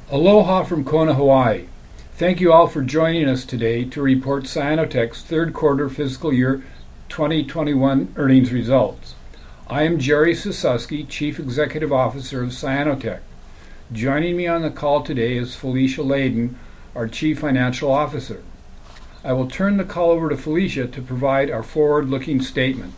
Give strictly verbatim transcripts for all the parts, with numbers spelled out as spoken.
Aloha from Kona, Hawaii. Thank you all for joining us today to report Cyanotech's third quarter fiscal year twenty twenty-one earnings results. I am Jerry Sususki, Chief Executive Officer of Cyanotech. Joining me on the call today is Felicia Layden, our Chief Financial Officer. I will turn the call over to Felicia to provide our forward-looking statement.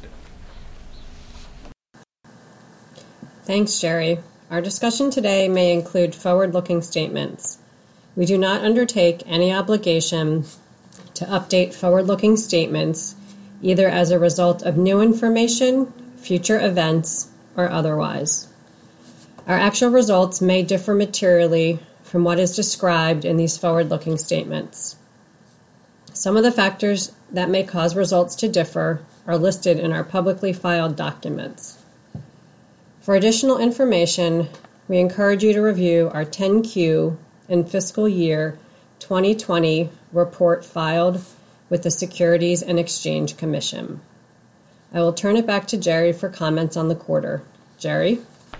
Thanks, Jerry. Our discussion today may include forward-looking statements. We do not undertake any obligation to update forward-looking statements, either as a result of new information, future events, or otherwise. Our actual results may differ materially from what is described in these forward-looking statements. Some of the factors that may cause results to differ are listed in our publicly filed documents. For additional information, we encourage you to review our ten Q and fiscal year twenty twenty report filed with the Securities and Exchange Commission. I will turn it back to Jerry for comments on the quarter. Jerry?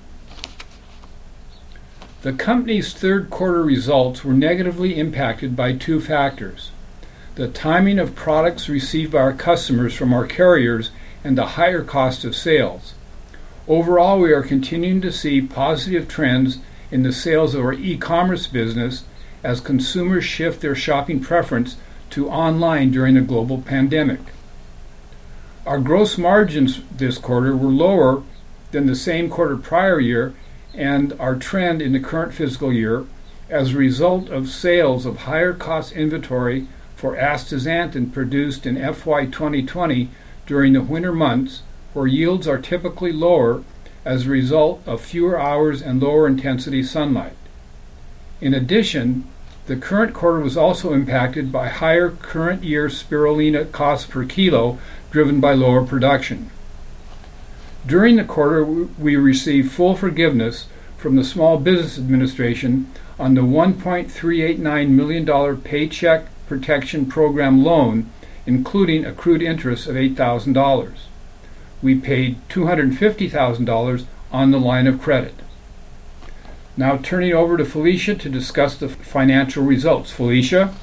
The company's third quarter results were negatively impacted by two factors: the timing of products received by our customers from our carriers and the higher cost of sales. Overall, we are continuing to see positive trends in the sales of our e-commerce business as consumers shift their shopping preference to online during the global pandemic. Our gross margins this quarter were lower than the same quarter prior year and our trend in the current fiscal year as a result of sales of higher cost inventory for astaxanthin produced in F Y twenty twenty during the winter months, where yields are typically lower as a result of fewer hours and lower intensity sunlight. In addition, the current quarter was also impacted by higher current year spirulina cost per kilo driven by lower production. During the quarter, we received full forgiveness from the Small Business Administration on the one point three eight nine million dollars Paycheck Protection Program loan, including accrued interest of eight thousand dollars. We paid two hundred fifty thousand dollars on the line of credit. Now turning over to Felicia to discuss the financial results. Felicia?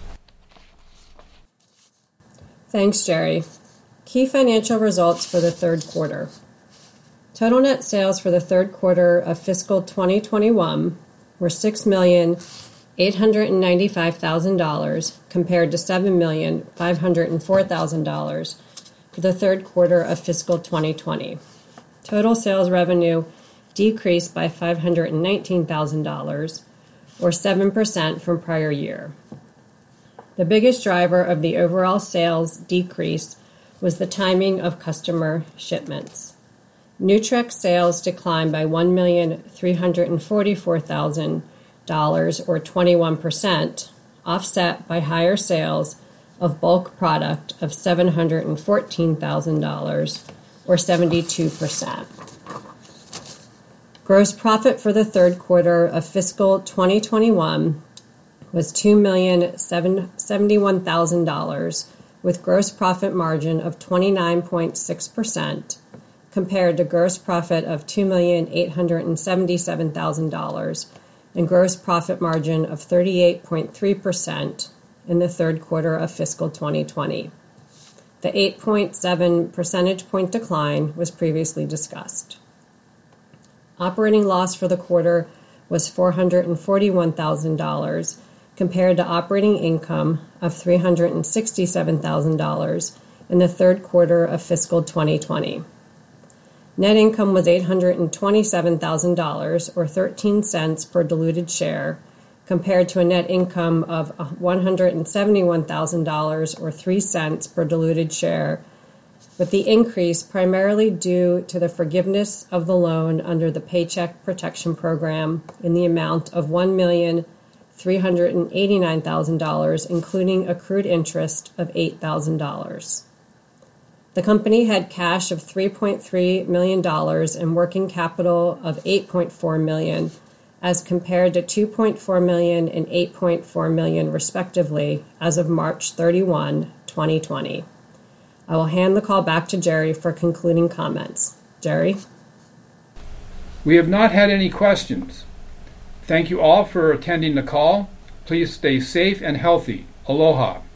Thanks, Jerry. Key financial results for the third quarter. Total net sales for the third quarter of fiscal twenty twenty-one were six million eight hundred ninety-five thousand dollars compared to seven million five hundred four thousand dollars for the third quarter of fiscal twenty twenty. Total sales revenue decreased by five hundred nineteen thousand dollars, or seven percent from prior year. The biggest driver of the overall sales decrease was the timing of customer shipments. Nutrex sales declined by one million three hundred forty-four thousand dollars, or twenty-one percent, offset by higher sales of bulk product of seven hundred fourteen thousand dollars, or seventy-two percent. Gross profit for the third quarter of fiscal twenty twenty-one was two million seventy-one thousand dollars, with gross profit margin of twenty-nine point six percent, compared to gross profit of two million eight hundred seventy-seven thousand dollars and gross profit margin of thirty-eight point three percent in the third quarter of fiscal twenty twenty. The eight point seven percentage point decline was previously discussed. Operating loss for the quarter was four hundred forty-one thousand dollars compared to operating income of three hundred sixty-seven thousand dollars in the third quarter of fiscal twenty twenty. Net income was eight hundred twenty-seven thousand dollars, or thirteen cents per diluted share, compared to a net income of one hundred seventy-one thousand dollars, or three cents per diluted share, with the increase primarily due to the forgiveness of the loan under the Paycheck Protection Program in the amount of one million three hundred eighty-nine thousand dollars, including accrued interest of eight thousand dollars. The company had cash of three point three million dollars and working capital of eight point four million dollars, as compared to two point four million dollars and eight point four million dollars respectively as of March thirty-first, twenty twenty. I will hand the call back to Jerry for concluding comments. Jerry? We have not had any questions. Thank you all for attending the call. Please stay safe and healthy. Aloha.